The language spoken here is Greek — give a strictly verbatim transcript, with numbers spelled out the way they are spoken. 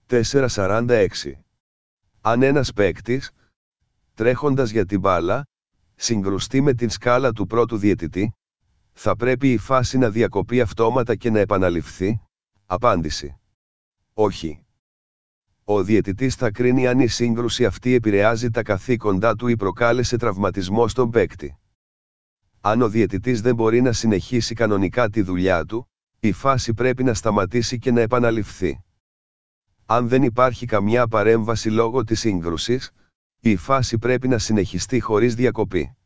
τέσσερα σαράντα έξι. Αν ένας παίκτης, τρέχοντας για την μπάλα, συγκρουστεί με την σκάλα του πρώτου διαιτητή, θα πρέπει η φάση να διακοπεί αυτόματα και να επαναληφθεί? Απάντηση: όχι. Ο διαιτητής θα κρίνει αν η σύγκρουση αυτή επηρεάζει τα καθήκοντά του ή προκάλεσε τραυματισμό στον παίκτη. Αν ο διαιτητής δεν μπορεί να συνεχίσει κανονικά τη δουλειά του, η φάση πρέπει να σταματήσει και να επαναληφθεί. Αν δεν υπάρχει καμιά παρέμβαση λόγω της σύγκρουσης, η φάση πρέπει να συνεχιστεί χωρίς διακοπή.